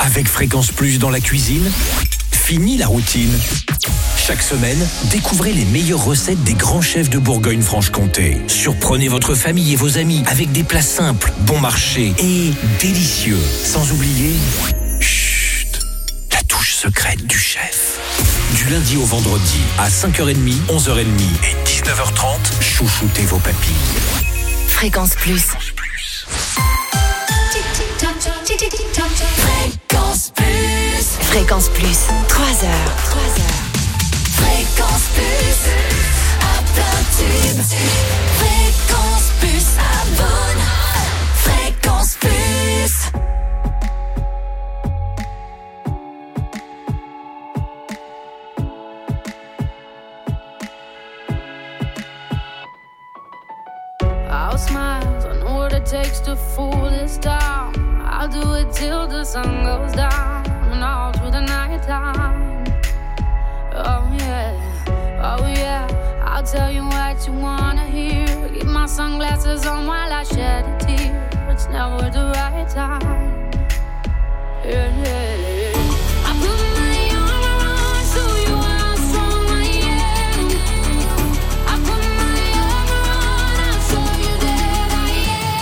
Avec Fréquence Plus dans la cuisine, fini la routine. Chaque semaine, découvrez les meilleures recettes des grands chefs de Bourgogne-Franche-Comté. Surprenez votre famille et vos amis avec des plats simples, bon marché et délicieux. Sans oublier, la touche secrète du chef. Du lundi au vendredi, à 5h30, 11h30 et 19h30, chouchoutez vos papilles. Fréquence Plus. Fréquence Plus. Fréquence Plus. 3 heures. Fréquence Plus. À plein tube. Fréquence Plus. Abonne. Fréquence Plus. I'll smile, I know what it takes to fool this town. I'll do it till the sun goes down and all through the night time. Oh yeah, I'll tell you what you wanna hear. Keep my sunglasses on while I shed a tear. It's never the right time. Yeah. I put my arm around, show you how strong I am. I put my arm around, I'll show you that I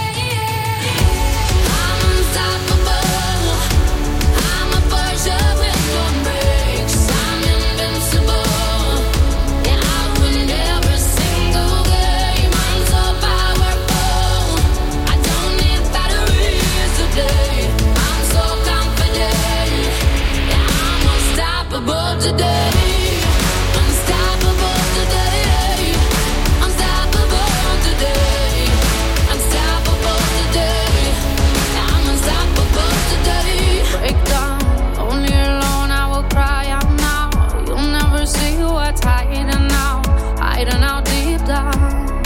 am. I'm unstoppable. I'm a Porsche with no brakes. I'm invincible. Yeah, I win every single game. I'm so powerful. I don't need batteries today. I'm so confident. Yeah, I'm unstoppable today. Unstoppable today. Unstoppable today. Unstoppable today. Yeah, I'm unstoppable today. Break down, only alone I will cry out now. You'll never see what's hiding out deep down.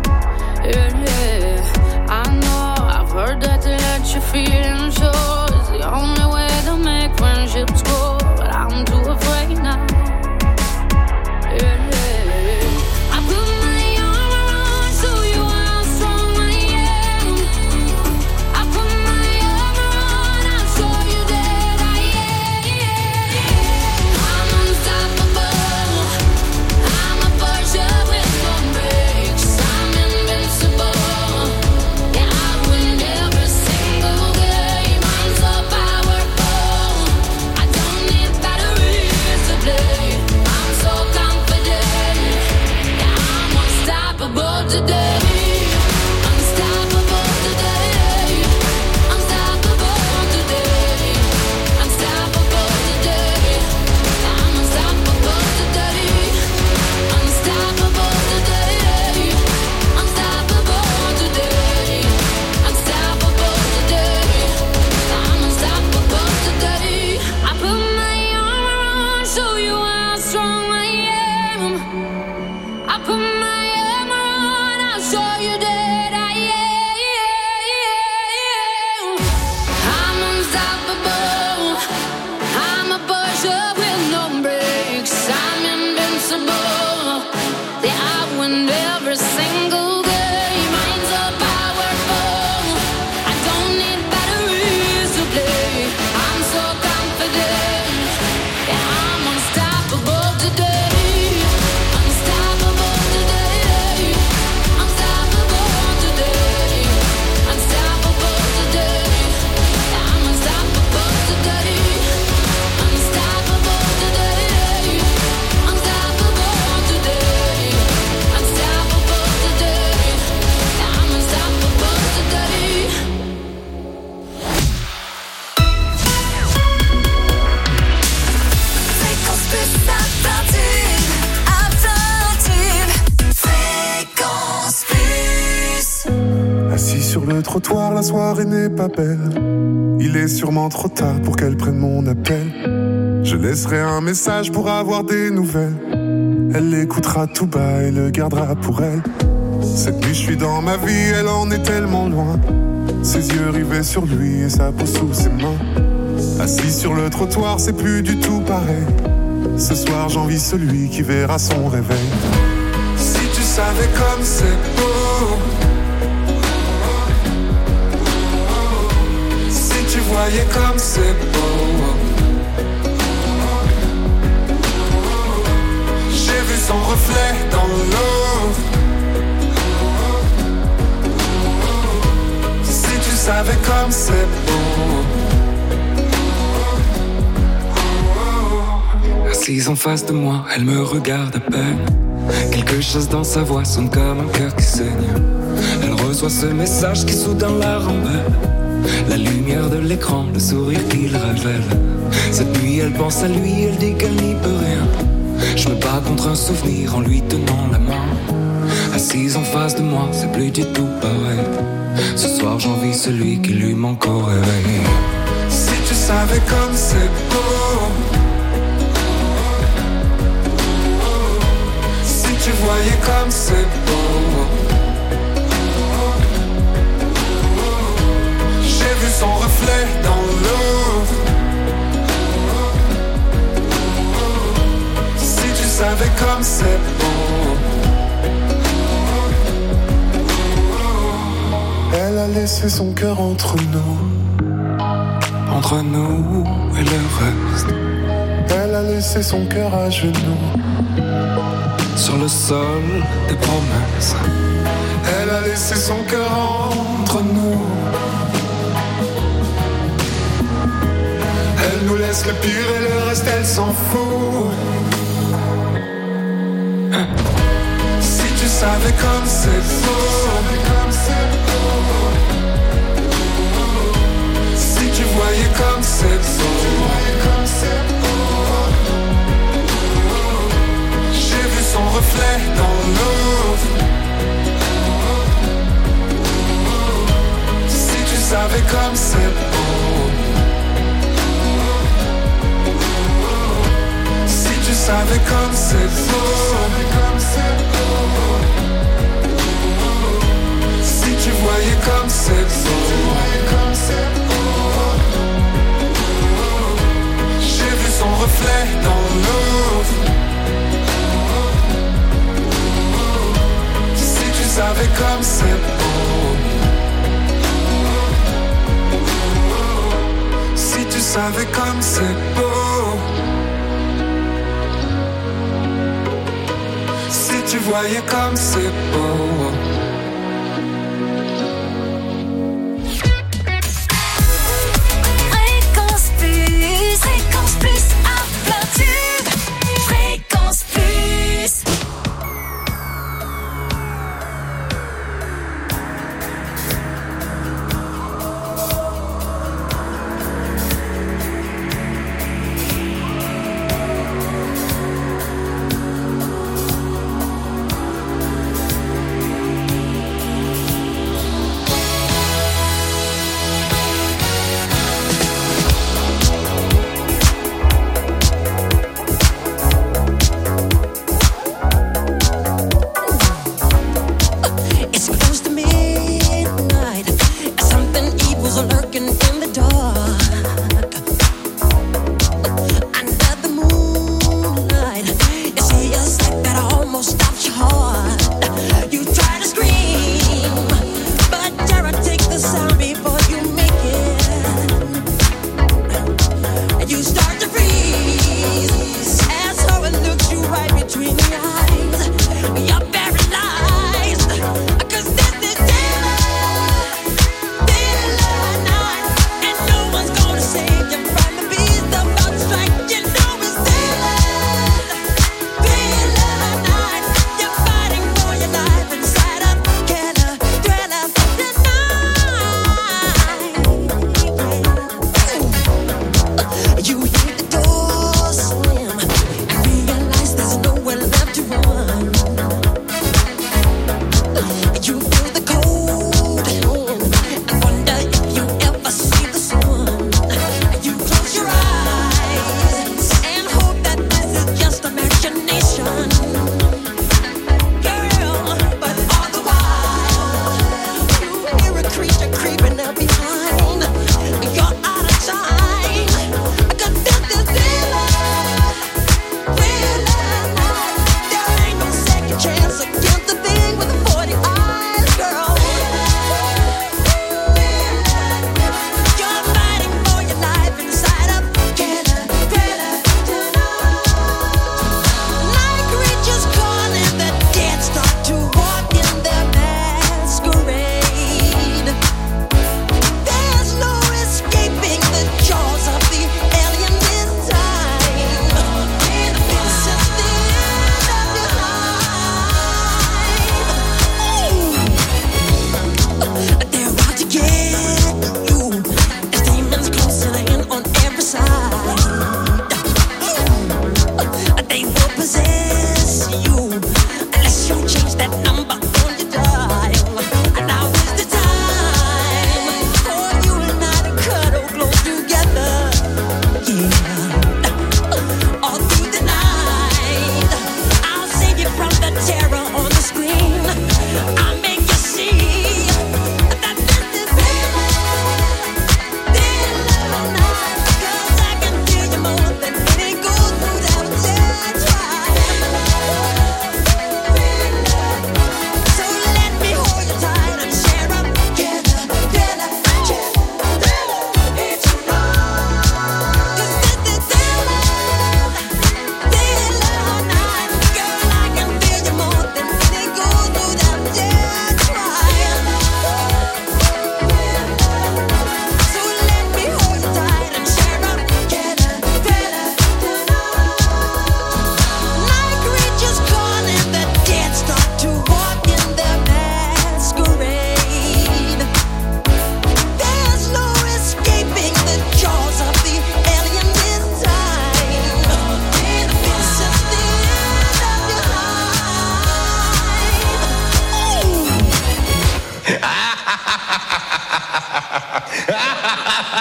Yeah. I know I've heard that to let your feelings show is the only way to make friendships grow, but I'm too afraid now. Yeah. I put my arm around, show you how strong I am. I put my arm around, I'll show you that I am. I'm unstoppable. I'm a Porsche with no brakes. I'm invincible. Yeah, I win every single game. I'm so powerful. I don't need batteries today. I'm so confident. Yeah, I'm unstoppable today. Unstoppable today. Unstoppable today. Unstoppable today. Yeah, I'm unstoppable today. Unstoppable today. Unstoppable today. Unstoppable today. I'm unstoppable today. I put my arm around, show you how strong I am. I put my arm around, I'll show you that I am. I'm unstoppable. I'm a Porsche with no brakes. I'm invincible. Yeah, I win every single game. I'm so powerful. I don't need batteries to play. I'm so confident. Yeah, I'm unstoppable today. Unstoppable today. Unstoppable today. Unstoppable today. Yeah, I'm unstoppable today. Unstoppable today. Unstoppable today. Unstoppable today. Yeah, I'm unstoppable today. Fréquence Plus. À plein tube. Fréquence Plus. Assis sur le trottoir, la soirée n'est pas belle. Il est sûrement trop tard pour qu'elle prenne mon appel. Je laisserai un message pour avoir des nouvelles. Elle l'écoutera tout bas et le gardera pour elle. Cette nuit je suis dans ma vie, elle en est tellement loin. Ses yeux rivés sur lui et sa peau sous ses mains. Assis sur le trottoir, c'est plus du tout pareil. Ce soir j'envie celui qui verra son réveil. Si tu savais comme c'est beau, si tu vois voyais comme c'est beau. J'ai vu son reflet dans l'eau. Si tu savais comme c'est beau. Assise en face de moi, elle me regarde à peine. Quelque chose dans sa voix sonne comme un cœur qui saigne. Elle reçoit ce message qui soudain la rend belle. La lumière de l'écran, le sourire qu'il révèle. Cette nuit elle pense à lui, elle dit qu'elle n'y peut rien. Je me bats contre un souvenir en lui tenant la main. Assise en face de moi, c'est plus du tout pareil. Ce soir j'envie celui qui lui manque au réveil. Si tu savais comme c'est beau. Si tu voyais comme c'est beau. J'ai vu son reflet dans l'eau. Si tu savais comme c'est beau. Elle a laissé son cœur entre nous et le reste. Elle a laissé son cœur à genoux sur le sol des promesses. Elle a laissé son cœur entre nous. Elle nous laisse le pire et le reste elle s'en fout. Si tu savais comme c'est beau. Si tu voyais comme c'est beau. J'ai vu son reflet dans l'eau. Si tu savais comme c'est beau. Si tu savais comme c'est beau. Si tu voyais comme c'est beau. J'ai vu son reflet dans l'eau. Si tu savais comme c'est beau. Si tu savais comme c'est beau. Si tu voyais comme c'est beau. Fréquence plus à plein tube. Fréquence plus.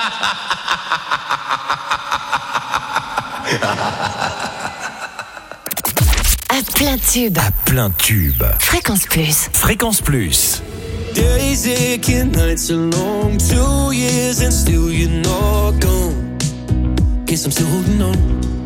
À plein tube. À plein tube. Fréquence Plus. Fréquence Plus. Days aching, nights are long. 2 years and still you're not gone. Guess I'm still holding on.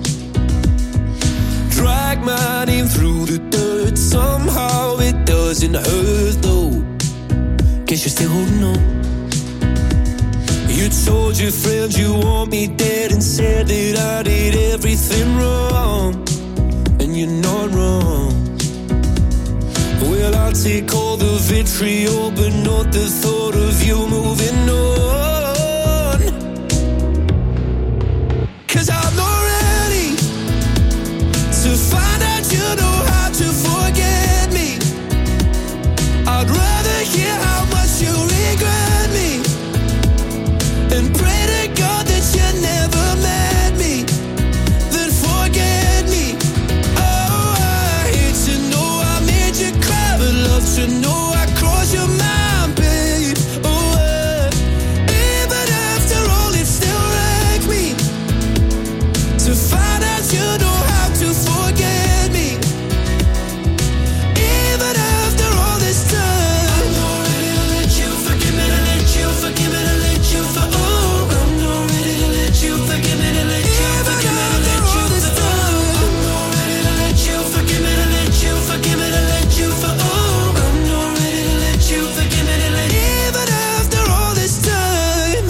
Drag my name through the dirt. Somehow it doesn't hurt though. Guess you're still holding on. You told your friends you want me dead and said that I did everything wrong. And you're not wrong. Well, I'll take all the vitriol, but not the thought of you moving on. 'Cause I'm not ready to find out you know how to forget me. I'd rather hear how much you regret me and pray to God that you never met me, then forget me. Oh, I hate to know I made you cry, but love to know I crossed your mind, babe. Oh, even after all, it still wrecked me to find out you know how to forget me. Even after all this time, I'm not ready to let you forgive me, to let you forgive me, to let you for. Oh, I'm not ready to let you forgive me, to let you forgive me, to let you this time. I'm not ready to let you forgive me, to let you forgive me, to let you for. Oh, I'm not ready to let you forgive me, to let. Even after all this time.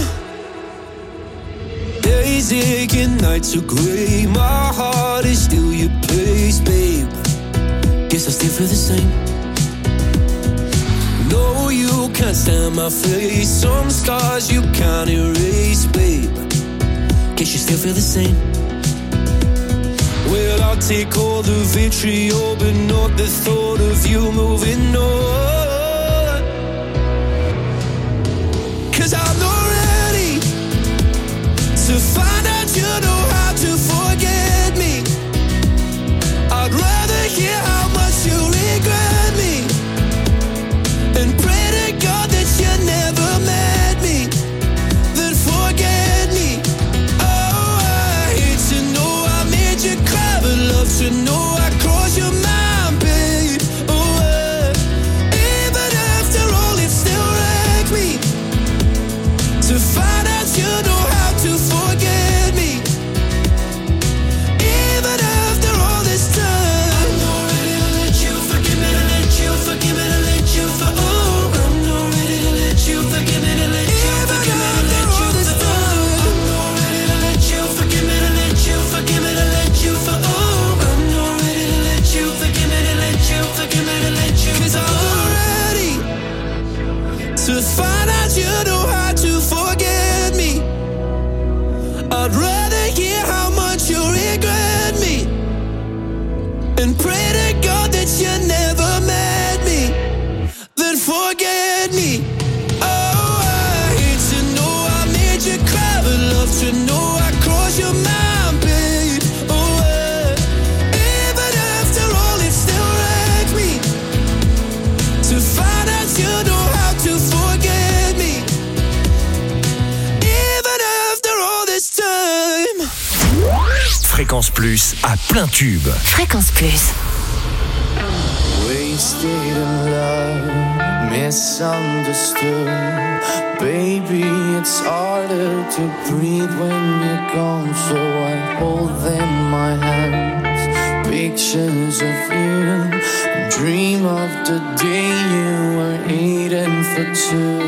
Days aching, nights are gray. My heart is still your place, babe. Guess I still feel the same. No, you can't stand my face. Some scars you can't erase, babe. Guess you still feel the same. Well, I'll take all the vitriol, but not the thought of you moving on. 'Cause I'm not ready to find out you know how to forget me. I'd rather hear how much you regret me and pray to God that you never met me, then forget me. Oh, I hate to know I made you cry, but love to know I crossed your mind, babe. Oh, even after all, it still wrecked me to find out you know how to forget me. Even after all this time, I'm not ready to let you forgive me, to let you forgive me, to let you for. Oh, I'm not ready to let you forgive me, to let you forgive me, to let you for. I'm not ready to let you forgive me, to let you forgive me, to let you for. Oh, I'm not ready to let you forgive me, to let you forgive me, to let you. 'Cause I'm not ready to find out you know how to forget me. I'd rather hear how much you regret me and pray to God that you never met me, then forget me. Oh, I hate to know I made you cry, but love to know I crossed your mind, babe. Oh, even after all, it still wrecked me to find out you know how to forget me. Even after all this time. Fréquence Plus à plein tube. Fréquence Plus. Wasted in love, misunderstood. Baby, it's harder to breathe when you're gone, so I hold in my hands pictures of you. Dream of the day you were eating for two.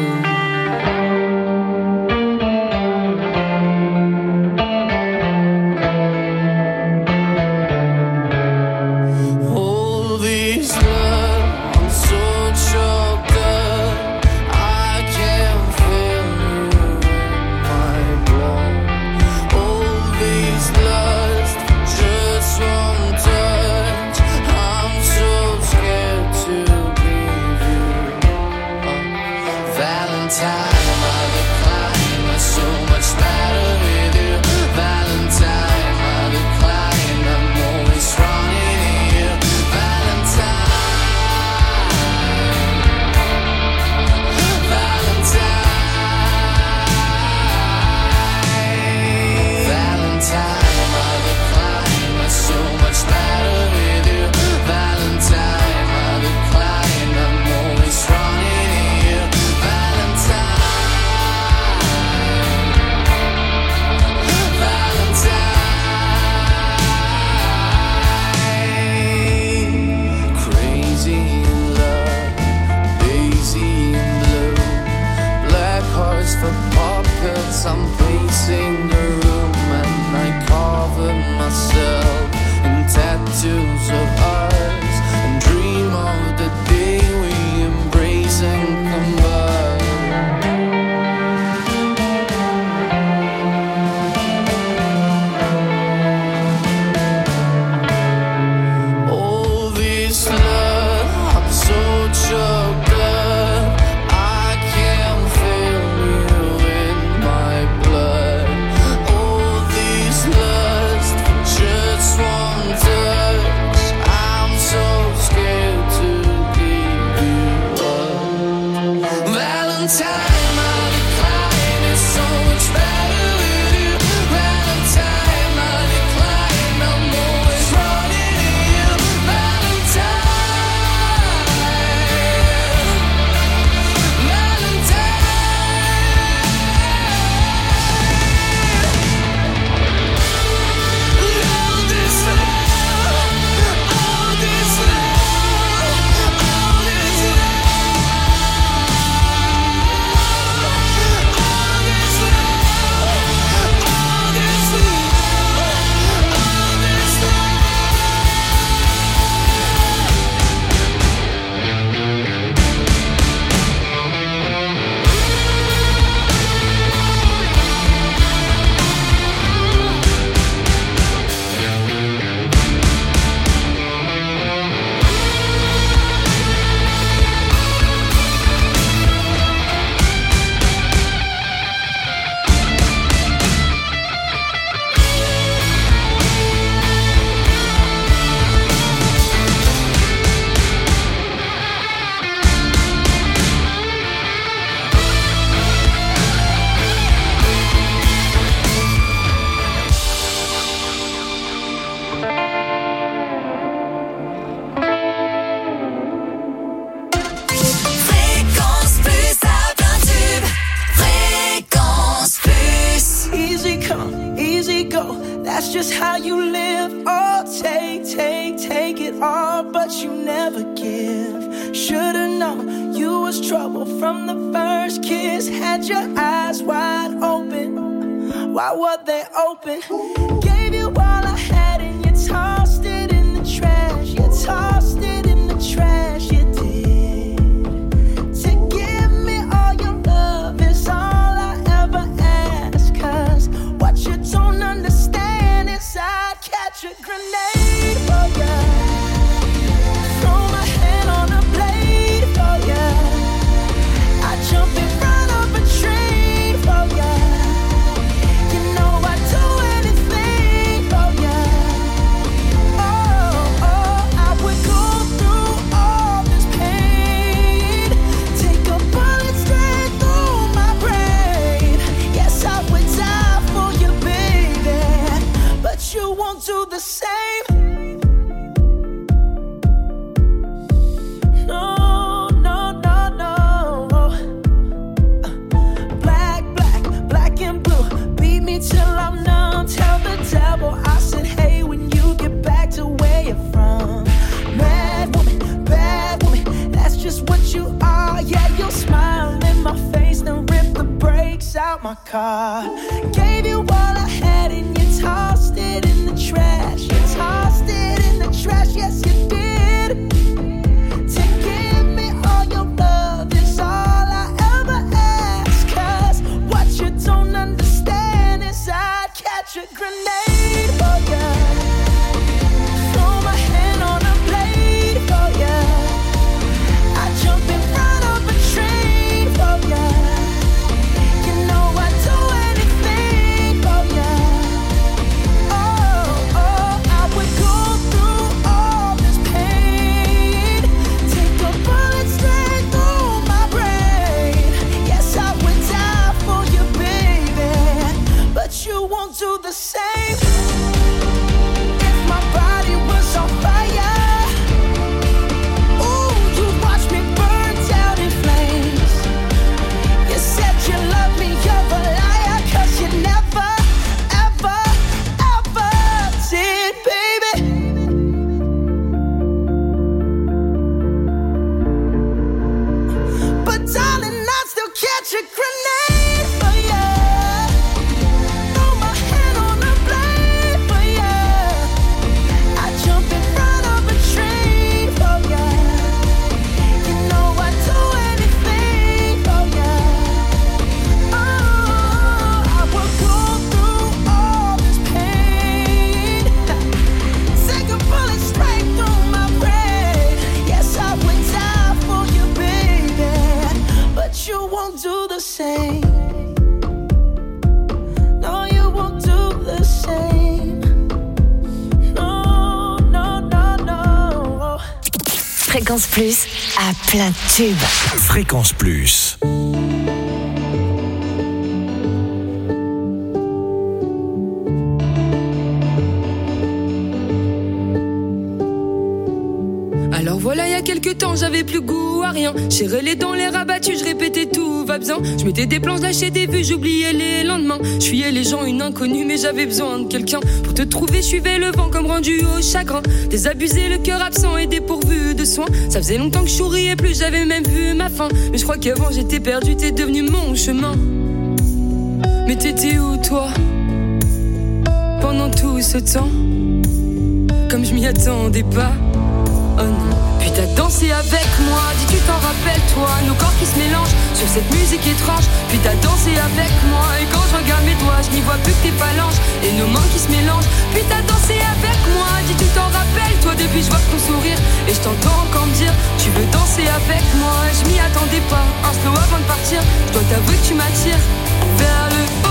I'm pacing the room and I cover myself in tattoos of ours and dream of the day we embrace and combine. All this love, I'm so choked up, I can't feel you in my blood. All this lust for just one touch, I'm so scared to give you up. Valentine, my decline is so much better with you. Valentine, my decline, I'm always running to you. Valentine, all this love, all this love, all this Fréquence Plus a plein tube. Fréquence Plus. Easy come, easy go. That's just how you live. Oh, take it all, but you never give. Should've known you was trouble from the first kiss. Had your eyes wide open. Why were they open? Gave you all I had and you tossed it in the trash. You tossed it in the trash. You did. To give me all your love is all I ever ask. 'Cause what you don't understand is I'd catch a grenade for ya. Throw my hand on a blade for ya. I jump in front of a train for ya. You know I'd do anything for ya. Oh, I would go through all this pain. Take a bullet straight through my brain. Yes, I would die for you, baby. But you won't do the same. No, no, no, no. Black and blue. Beat me till I'm numb. Tell the devil I said, hey, when you get back to where you're from. Bad woman, that's just what you are. Yeah, you'll smile in my face, then rip the brakes out my car. Gave you all I had and you tossed it in the trash. You tossed it in the trash, yes you did. To give me all your love is all I ever ask. 'Cause what you don't understand is I'd catch a grenade for ya. Throw my hand on a blade for ya. I jump in front of a train for ya. You know I'd do anything for ya. Oh, I would go through all this pain. Take a bullet straight through my brain. Yes, I would die for you, baby. But you won't do the same. If my body was on fire, ooh, you watch me burn down in flames. You said you love me, you're a liar. 'Cause you never, ever, ever did, baby. But darling, I'd still catch a grenade for ya. Fréquence Plus à plein tube. Fréquence Plus. Alors voilà, il y a quelques temps, j'avais plus goût à rien. J'ai relé dans les rabattus, je répétais tout va bien. Je mettais des planches, lâchais des vues, j'oubliais les lendemains. Je fuyais les gens, une inconnue, mais j'avais besoin de quelqu'un. Pour te trouver, je suivais le vent comme rendu au chagrin. Désabusé, le cœur absent et dépourvu de soins. Ça faisait longtemps que je souriais plus, j'avais même vu ma fin. Mais je crois qu'avant j'étais perdu, t'es devenu mon chemin. Mais t'étais où toi pendant tout ce temps? Comme je m'y attendais pas. Oh non. Puis t'as dansé avec moi, dis tu t'en rappelles toi, nos corps qui se mélangent sur cette musique étrange. Puis t'as dansé avec moi, et quand je regarde mes doigts, je n'y vois plus que tes phalanges et nos mains qui se mélangent. Puis t'as dansé avec moi, dis tu t'en rappelles toi, depuis je vois ton sourire et je t'entends encore me dire tu veux danser avec moi. Je m'y attendais pas, un slow avant de partir, je dois t'avouer que tu m'attires vers le haut.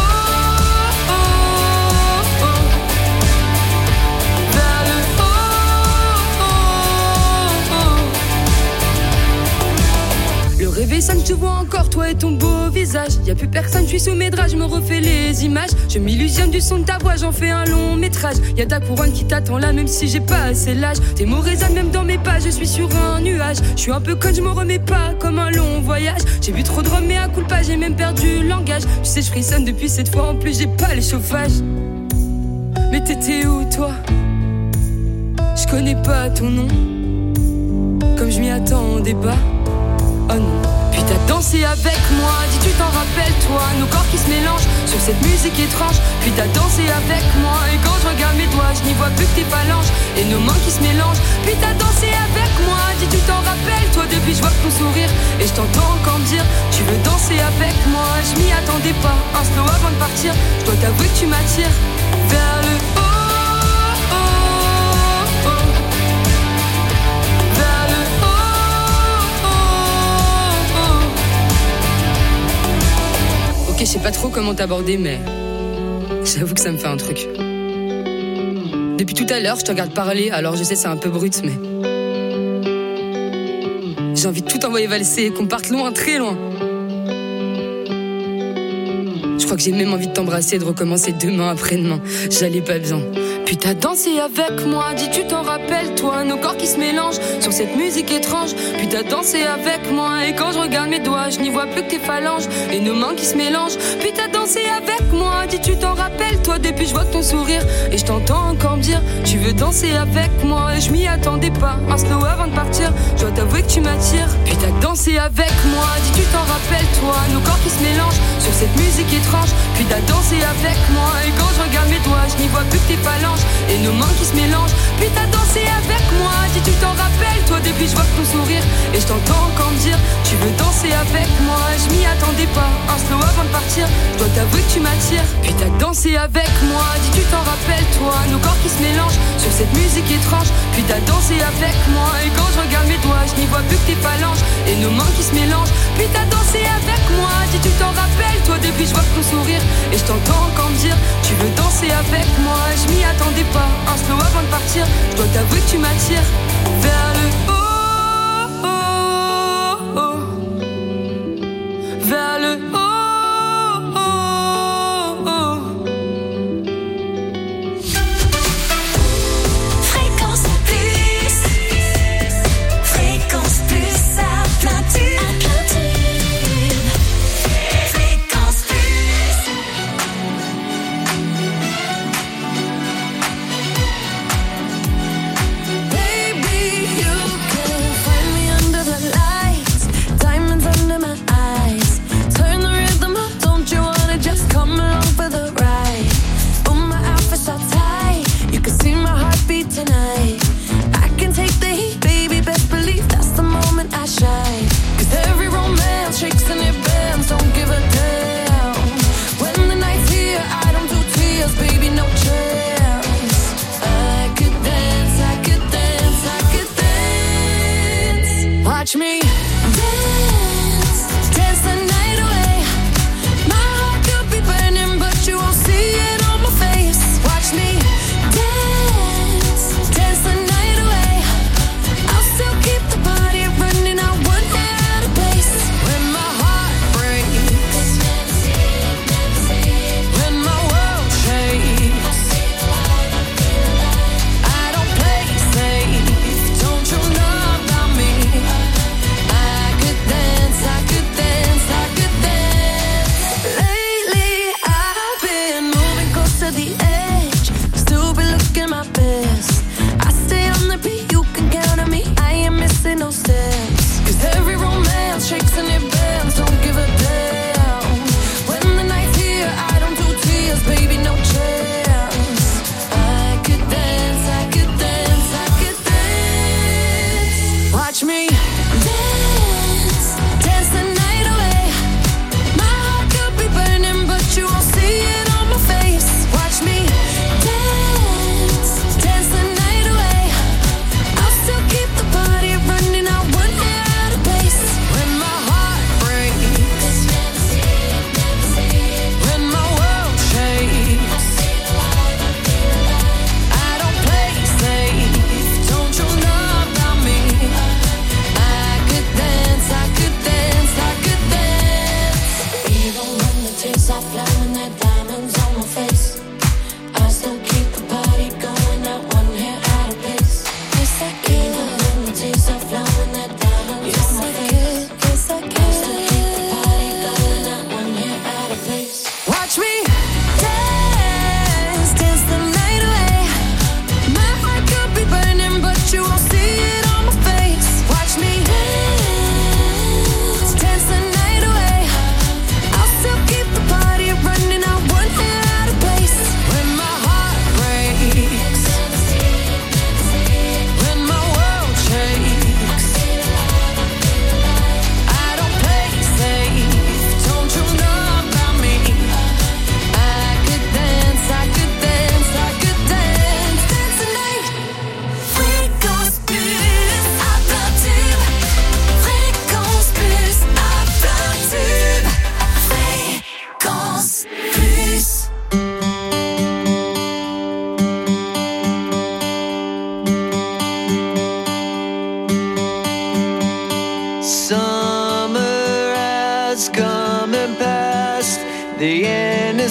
Le réveil sonne, je te vois encore, toi et ton beau visage. Y'a plus personne, je suis sous mes draps, je me refais les images. Je m'illusionne du son de ta voix, j'en fais un long métrage. Y'a ta couronne qui t'attend là, même si j'ai pas assez l'âge. Tes mots résonnent même dans mes pas, je suis sur un nuage. Je suis un peu conne, je me remets pas, comme un long voyage. J'ai bu trop de rhum, mais à coup de pas, j'ai même perdu le langage. Tu sais, je frissonne depuis cette fois, en plus j'ai pas le chauffage. Mais t'étais où toi? Je connais pas ton nom, comme je m'y attendais pas. Oh non. Puis t'as dansé avec moi, dis tu t'en rappelles toi, nos corps qui se mélangent sur cette musique étrange. Puis t'as dansé avec moi, et quand je regarde mes doigts, je n'y vois plus que tes phalanges et nos mains qui se mélangent. Puis t'as dansé avec moi, dis tu t'en rappelles toi, depuis je vois ton sourire et je t'entends encore me dire tu veux danser avec moi. Je m'y attendais pas, un slow avant de partir, je dois t'avouer que tu m'attires vers le haut. Ok, je sais pas trop comment t'aborder, mais j'avoue que ça me fait un truc. Depuis tout à l'heure, je te regarde parler, alors je sais c'est un peu brut, mais j'ai envie de tout envoyer valser, qu'on parte loin, très loin. Je crois que j'ai même envie de t'embrasser, de recommencer demain, après-demain. J'allais pas bien. Puis t'as dansé avec moi, dis tu t'en rappelles toi, nos corps qui se mélangent sur cette musique étrange. Puis t'as dansé avec moi, et quand je regarde mes doigts, je n'y vois plus que tes phalanges et nos mains qui se mélangent. Puis t'as dansé avec moi, dis tu t'en rappelles toi, depuis je vois ton sourire et je t'entends encore me dire tu veux danser avec moi. Et je m'y attendais pas, un slow avant de partir, je dois t'avouer que tu m'attires. Puis t'as dansé avec moi, dis tu t'en rappelles toi, nos corps qui se mélangent sur cette musique étrange. Puis t'as dansé avec moi, et quand je regarde mes doigts, je n'y vois plus que tes phalanges et nos mains qui se mélangent. Puis t'as dansé avec moi, dis tu t'en rappelles toi, depuis je vois ton sourire et je t'entends encore me dire tu veux danser avec moi. Je m'y attendais pas, un slow avant de partir, je dois t'avouer que tu m'attires. Puis t'as dansé avec moi, dis tu t'en rappelles toi, nos corps qui se mélangent sur cette musique étrange. Puis t'as dansé avec moi, et quand je regarde mes doigts, je n'y vois plus que tes phalanges et nos mains qui se mélangent. Puis t'as dansé avec moi, dis tu t'en rappelles toi, depuis je vois ton sourire et je t'entends encore me dire tu veux danser avec moi. Je m'y attendais pas, un slow avant de partir, je dois t'avouer que tu m'attires vers le haut, vers le haut. Fréquence Plus. Fréquence Plus à plein tube. Fréquence Plus. Baby, you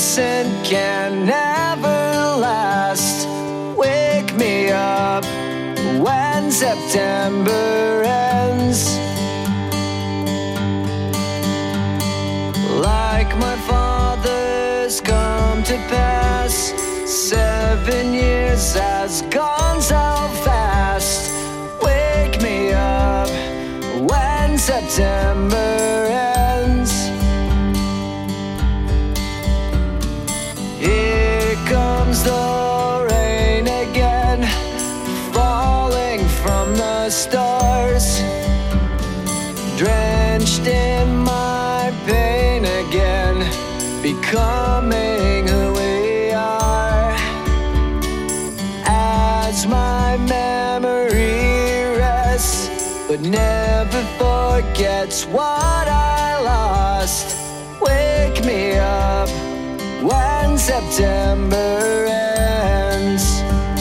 innocent can never last. Wake me up when September ends. Like my father's come to pass, 7 years has gone so fast. Wake me up when September ends. Here comes the rain again, falling from the stars, drenched in my pain again, becoming who we are. As my memory rests, but never forgets what I lost. Wake me up when September ends.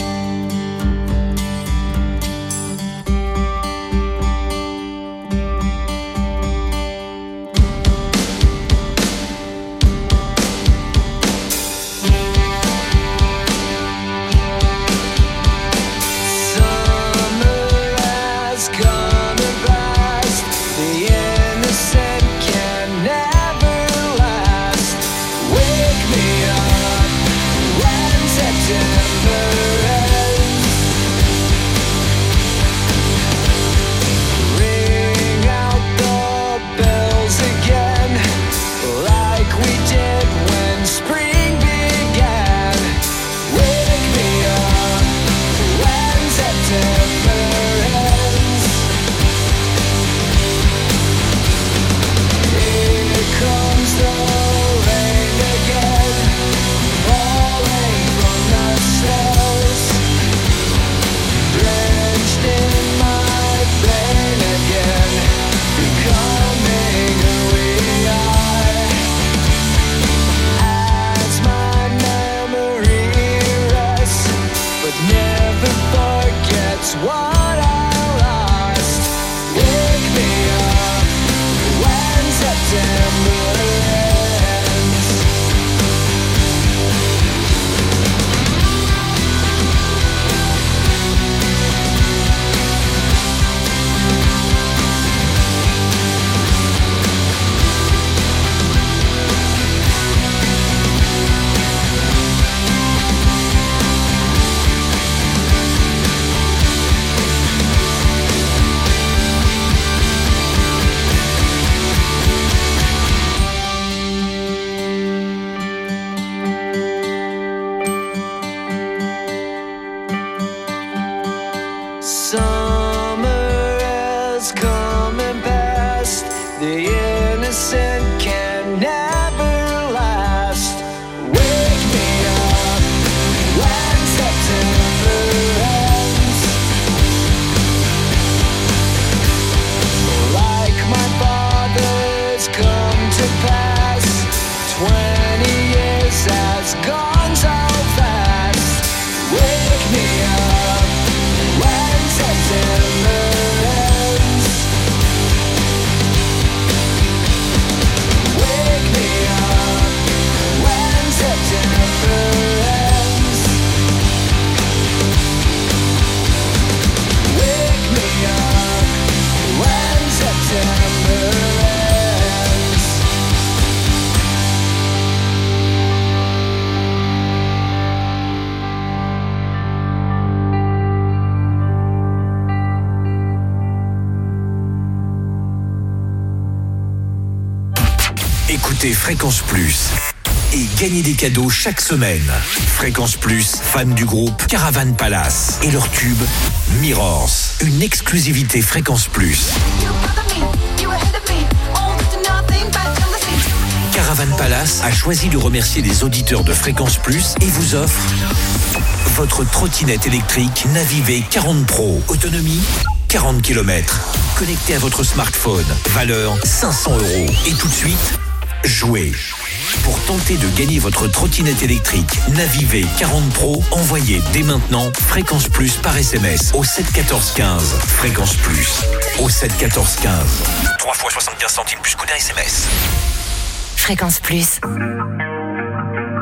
Écoutez Fréquence Plus et gagnez des cadeaux chaque semaine. Fréquence Plus, fans du groupe Caravan Palace et leur tube Mirrors. Une exclusivité Fréquence Plus. Caravan Palace a choisi de remercier les auditeurs de Fréquence Plus et vous offre votre trottinette électrique Navivé 40 Pro. Autonomie 40 km. Connecté à votre smartphone. Valeur 500 €. Et tout de suite, jouez. Pour tenter de gagner votre trottinette électrique Navivé 40 Pro, envoyez dès maintenant Fréquence Plus par SMS au 7 14 15. Fréquence Plus au 7 14 15. 3 fois 75 centimes plus coût d'un SMS. Fréquence Plus.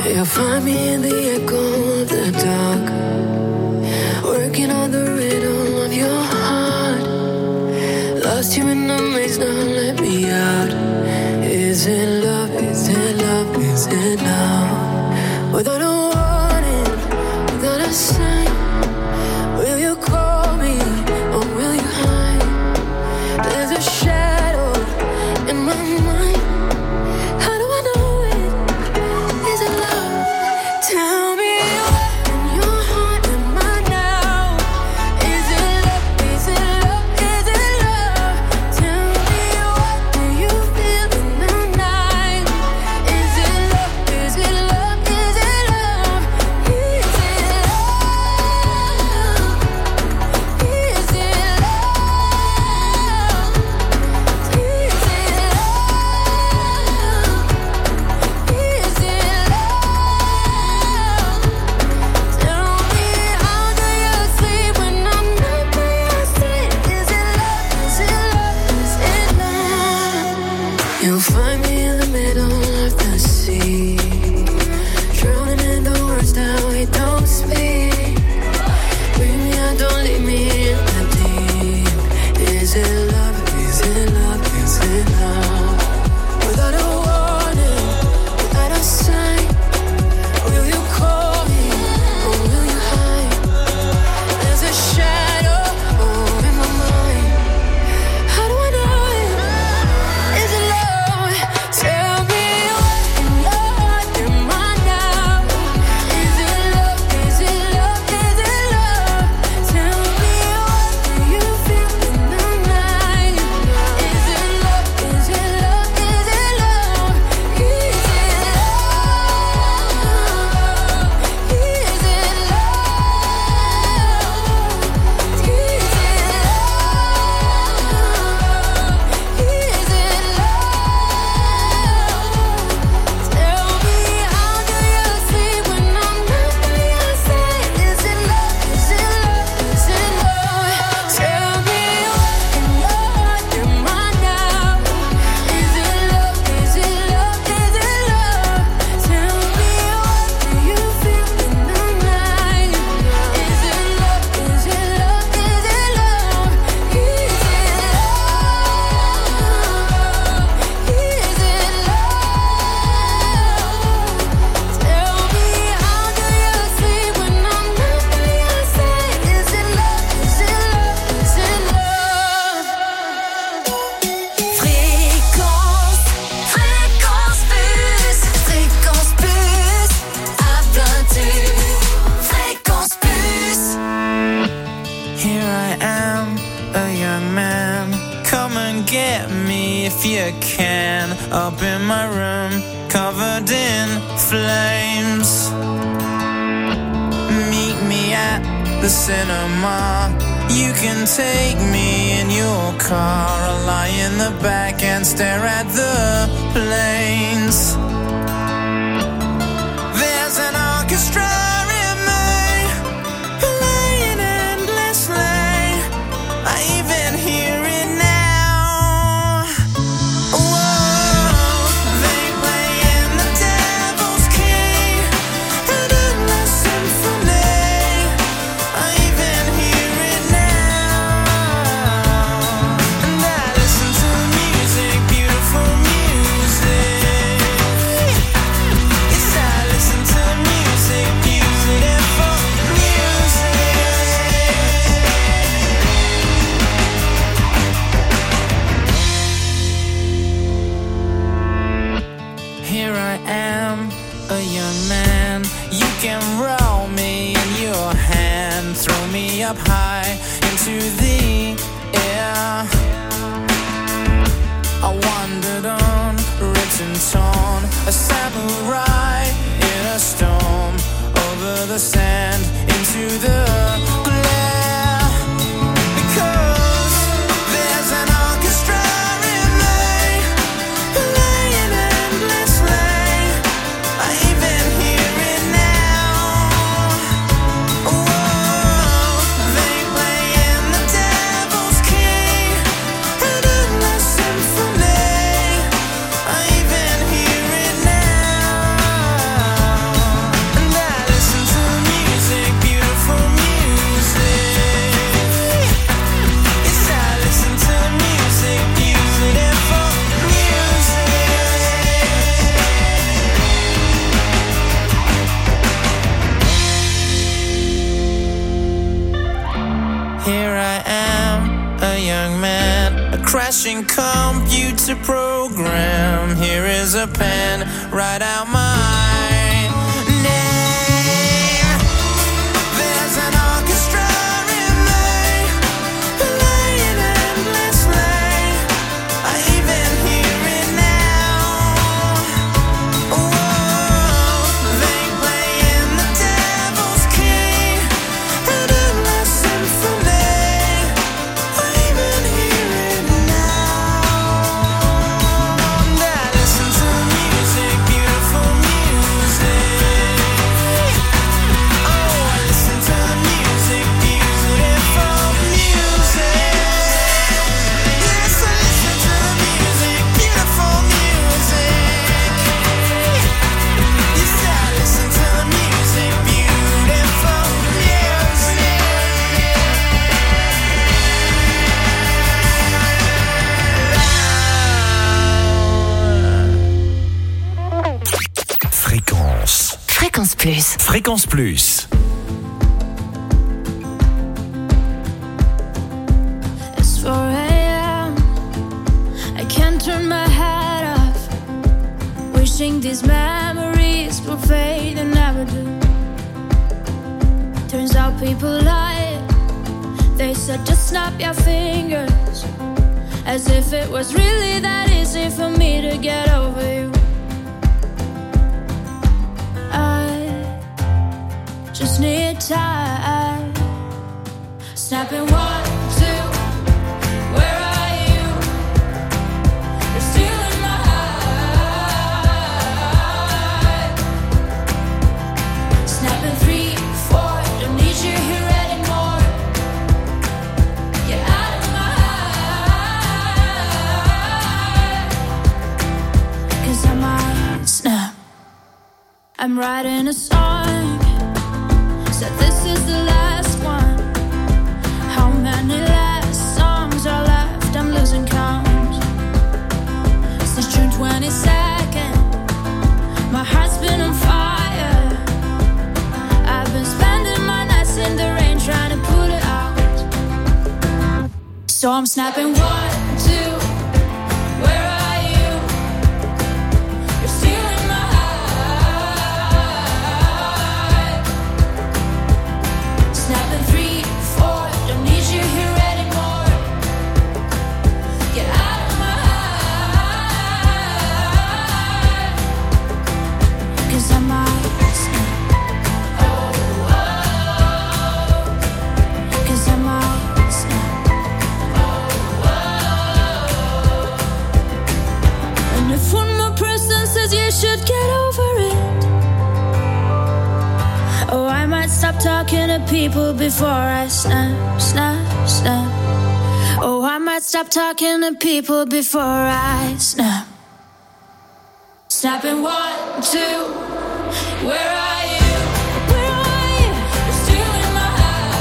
You'll find me in the echo of the dark, working on the rhythm of your heart. Lost you in the maze, now let me out. Is it love, is it love, is it love? Without a warning, without a sign, will you call me or will you hide? There's a shadow in my mind. How do I know it? Is it love? Tell me what in your heart am I now? Is it love? Is it love? Is it love? Tell me what do you feel in the night? Is it love? Is it love? Is it love? Is it love? Is it You'll find me in the middle of the sea, drowning in the words that we don't speak. Bring me out, don't leave me in the deep. Is it love? Is it love? Is it love? Without a warning, without a sign, will you call me or will you hide? There's a shadow in my mind. How do I know it? Is it love? Tell me what in your heart am I now? Is it love? Is it love? Is it love? Tell me what do you feel in the night? Is it love? Is it love? Is it love? Is it love? Is it Tell me how do you sleep when I'm not by your side? Is it love? Is it love? Is it love? Tell me what in your heart am I now? Is it love? Is it love? Is it love? Tell me what do you feel in the night? Is it love? Is it love? Is it love? Is it love? Is it love? Tell me how do you sleep when I'm not by your side? Is it love? Is it love? Is it love? Fréquence, fréquence plus, à plein tube. Fréquence plus. Here I am, a young man. Come and get me if you can. Up in my room, covered in flames. Meet me at the cinema. You can take me in your car. I'll lie in the back and stare at the planes. There's an orchestra in me, playing endlessly. I even hear it now. Whoa, they playing the Devil's Key, an endless symphony. I even hear it now. And I listen to music, beautiful music. Yes, I listen to music, beautiful music. Here I am, a young man. You can roll me in your hand, throw me up high into the air. I wandered on, ripped and torn, a samurai in a storm, over the sand into the glare. Because there's an orchestra in me, playing endlessly. I even hear it now. Whoa, they playing the Devil's Key, an endless symphony. I even hear it now. searching computer program. Here is a pen, write out my name. There's an orchestra in me, playing endlessly. I even hear it now. Whoa, they play in the devil's key, an endless symphony. I even hear it now. And I listen to music, beautiful music. Oh, I listen to music, beautiful music. Yes, I listen to music, beautiful music. Yes, I listen to music, beautiful music. Fréquence. Fréquence Plus. Fréquence Plus. It's 4 a.m. I can't turn my head off. Wishing these memories will fade and never do. Turns out people lie. They said just snap your fingers, as if it was really that easy for me to get over you. I just need time. Snapping 1, 2. Where are you? You're still in my heart. Snapping 3, 4. Don't need you here anymore. Get out of my heart. 'Cause I might snap. I'm writing a song. Said this is the last one. How many last songs are left? I'm losing count. Since June 22nd, my heart's been on fire. I've been spending my nights in the rain trying to put it out. So I'm snapping 1, 2. Where are you? You're still in my heart. Snapping 3, 4. Don't need you here anymore. Get out of my heart. 'Cause I might snap. Oh, oh. 'Cause I might snap. Oh, oh. And if one more person says you should get over it, oh, I might stop talking to people before I snap, snap, snap. Oh, I might stop talking to people before I snap. Snapping 1, 2. Where are you? Where are you? You're still in my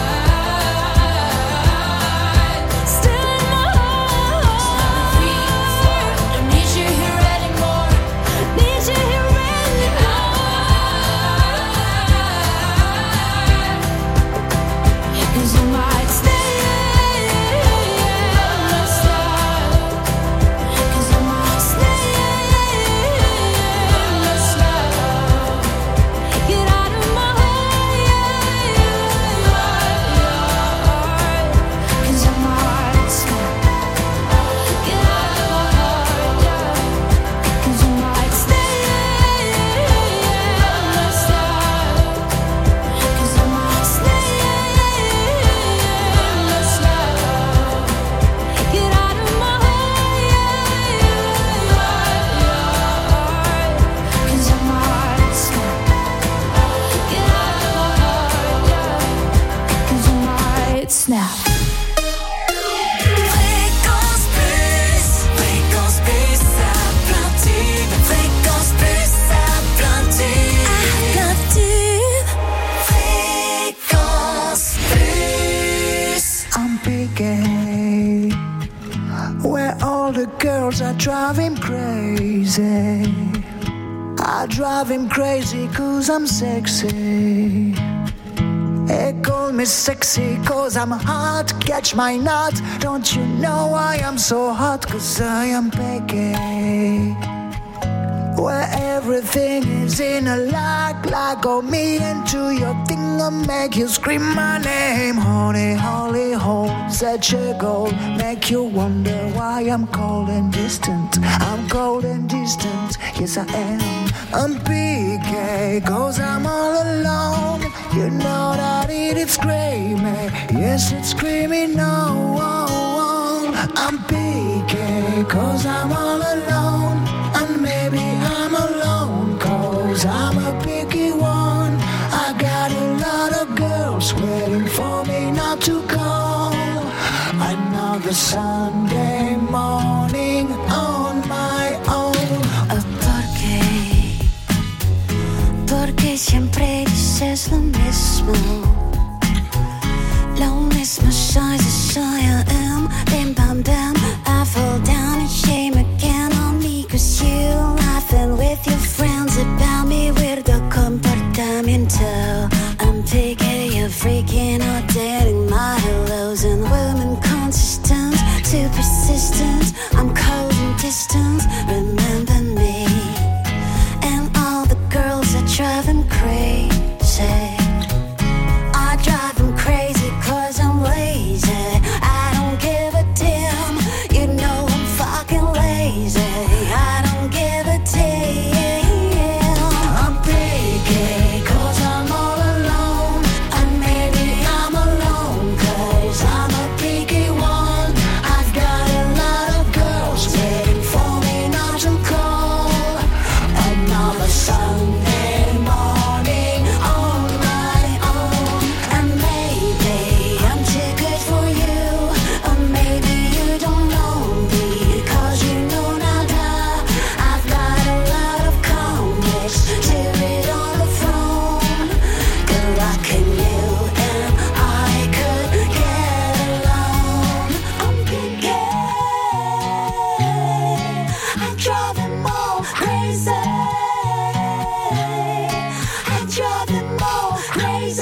heart. Still in my heart. 3, 4. Don't need you here anymore. Need you here anymore. 'Cause you might stay. Let's stop. 'Cause I might stay. Let's stop. Get out of my heart. 'Cause I might stop. Get out of my heart. 'Cause you might stay. Let's stop. 'Cause I might stay. Let's stop. Get out of my heart. 'Cause I might stop. Get out of my heart. 'Cause I might snap. Fréquence Plus. Fréquence Plus à plein tube. Fréquence Plus à plein tube. À plein tube. Fréquence Plus. I'm picking where all the girls are driving crazy. I drive him crazy 'cause I'm sexy. They call me sexy cause I'm hot. Catch my nut. Don't you know I am so hot? Cause I am Peggy. Where everything is in a lock on me into your thing and make you scream my name. Honey, holy hole, such a goal. Make you wonder why I'm cold and distant. I'm cold and distant, yes I am. I'm PK, cause I'm all alone. You know that it's screaming, yes it's screaming no. I'm PK, cause I'm all alone. And maybe I'm alone, cause I'm a picky one. I got a lot of girls waiting for me not to call. Another Sunday morning on my own. Porque siempre dices lo mismo. Lo mismo soy, soy I am. Bim bam bam, I fall down and shame again on me. Cause you laughing with your friends about me. Weirdo comportamiento. I'm picking you freaking out, dating my hellos and women consistent, too persistent. I'm cold and distant, remember me. And all the girls that drive him crazy. I drive him crazy cause I'm lazy. I don't give a damn, you know I'm fucking lazy. I don't give a damn. I'm picky cause I'm all alone. And maybe I'm alone cause I'm a picky one. I've got a lot of girls waiting for me not to call. Another Sunday morning on my own. And maybe I'm too good for you, or maybe you don't know me, cause you know nada. I've got a lot of comics to read on the phone. Good luck in you and I could get along. I'm picky, I drive them all crazy. I drive them all crazy.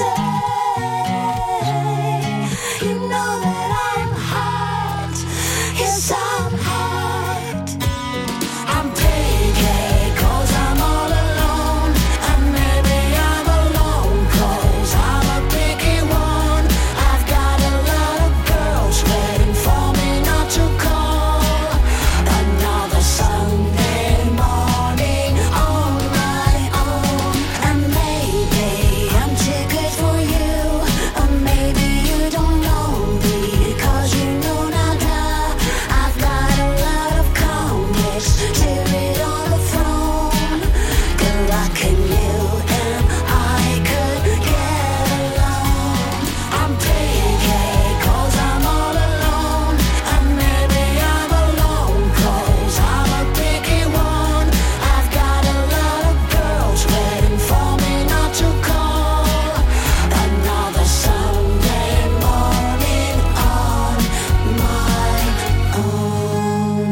You know that I'm hot. Yes, I'm hot. I'm picky cause I'm all alone. And maybe I'm alone cause I'm a picky one. I've got a lot of girls waiting for me not to call. Another Sunday morning on my own. And maybe I'm too good for you, or maybe you don't know me, cause you know nada. I've got a lot of comics to read on the phone. Good luck in you and I could get along. I'm picky cause I'm all alone. And maybe I'm alone cause I'm a picky one. I've got a lot of girls waiting for me not to call. Another Sunday morning on my own.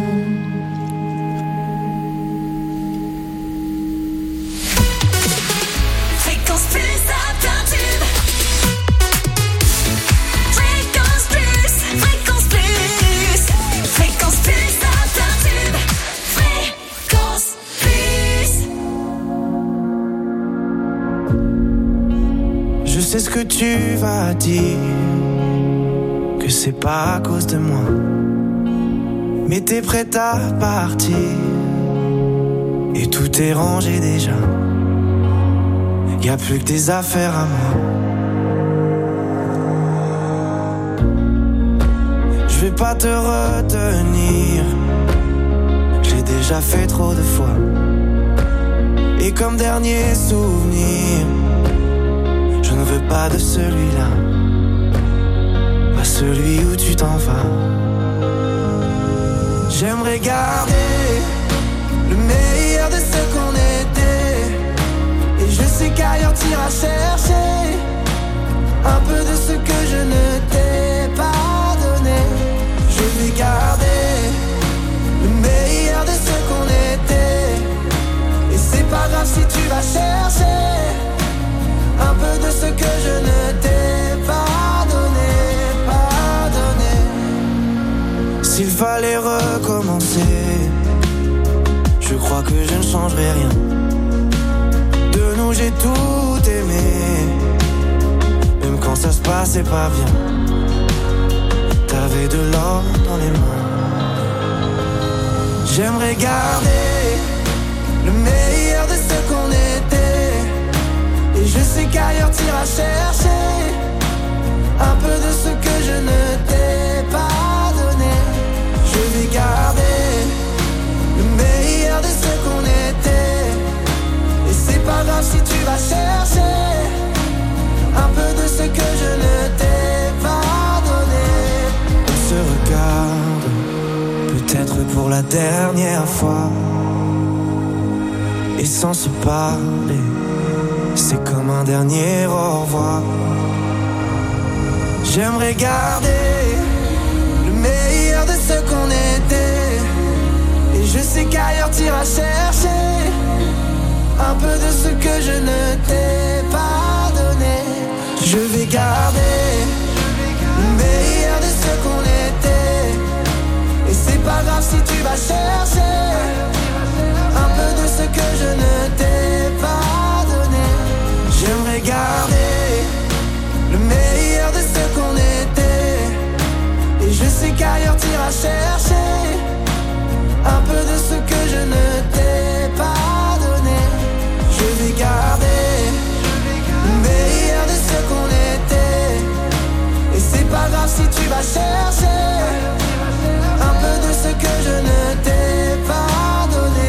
Fréquence plus à plein tube. Fréquence plus, fréquence plus. Fréquence plus à plein tube. Fréquence plus. Je sais ce que tu vas dire, que c'est pas à cause de moi. Mais t'es prête à partir, et tout est rangé déjà. Y'a plus que des affaires à moi. Je vais pas te retenir, j'ai déjà fait trop de fois. Et comme dernier souvenir, je ne veux pas de celui-là, pas celui où tu t'en vas. J'aimerais garder le meilleur de ce qu'on était, et je sais qu'ailleurs t'iras chercher un peu de ce que je ne t'ai pas donné. Je vais garder le meilleur de ce qu'on était, et c'est pas grave si tu vas chercher un peu de ce que je ne t'ai changerai rien. De nous j'ai tout aimé, même quand ça se passait pas bien. T'avais de l'or dans les mains. J'aimerais garder le meilleur de ce qu'on était. Et je sais qu'ailleurs t'iras chercher un peu de ce que je ne t'ai pas donné. Je vais garder le meilleur de ce qu'on était. Et c'est pas grave si tu vas chercher un peu de ce que je ne t'ai pas donné. On se regarde, peut-être pour la dernière fois. Et sans se parler, c'est comme un dernier au revoir. J'aimerais garder le meilleur de ce qu'on était. Et je sais qu'ailleurs t'iras chercher un peu de ce que je ne t'ai pas donné. Je vais garder le meilleur de ce qu'on était. Et c'est pas grave si tu vas chercher un peu de ce que je ne t'ai pas donné. J'aimerais garder le meilleur de ce qu'on était. Et je sais qu'ailleurs t'iras chercher un peu de ce que je ne t'ai pas donné. Je vais garder le meilleur de ce qu'on était. Et c'est pas grave si tu vas chercher un peu de ce que je ne t'ai pas donné.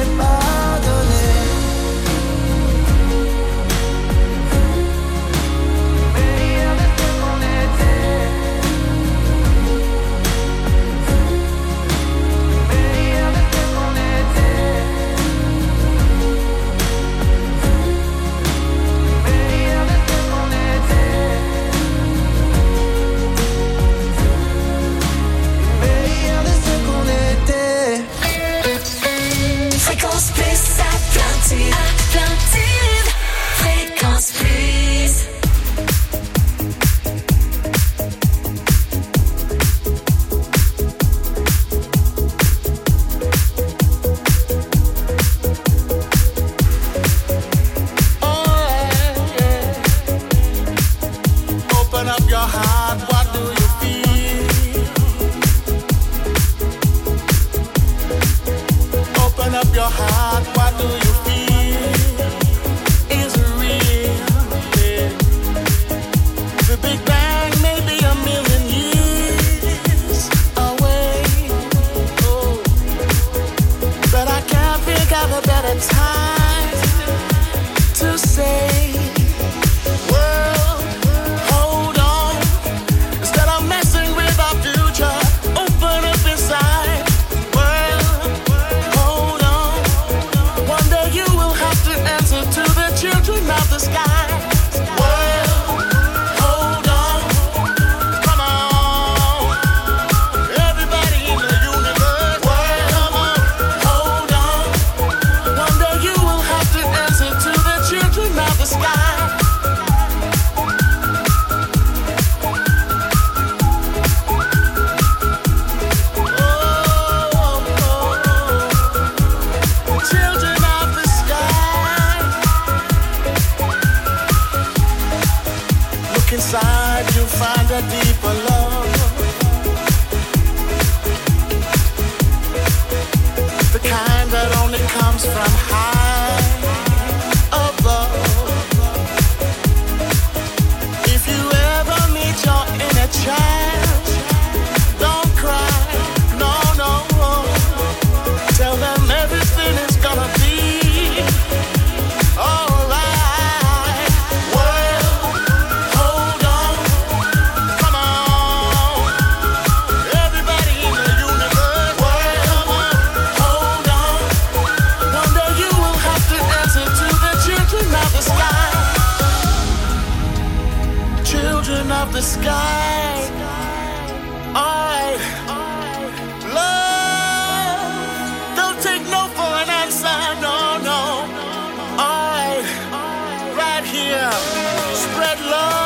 Fréquence Plus Atlantique. Atlantique. Fréquence Plus. Open up your heart, what do you feel? Open up your heart, what do you feel? Is it real? Yeah. The Big Bang may be a million years away. Oh, but I can't think of a better time to say, world, hold on. Instead of messing with our future, open up inside. World, hold on. One day you will have to answer to the children of the sky. World, hold on. Come on. Everybody in the universe. World, come on. Hold on. One day you will have to answer to the children of the sky. Children of the sky. Look inside, you'll find a deeper love. The kind that only comes from high above. If you ever meet your inner child, don't cry, no, no. Tell them everything is gonna be alright. World, hold on. Come on. Everybody in the universe. World, come on. Hold on. One day you will have to answer to the children of the sky. Children of the sky. Alright. Love. Don't take no for an answer. No, no. Alright. Right here. Spread love.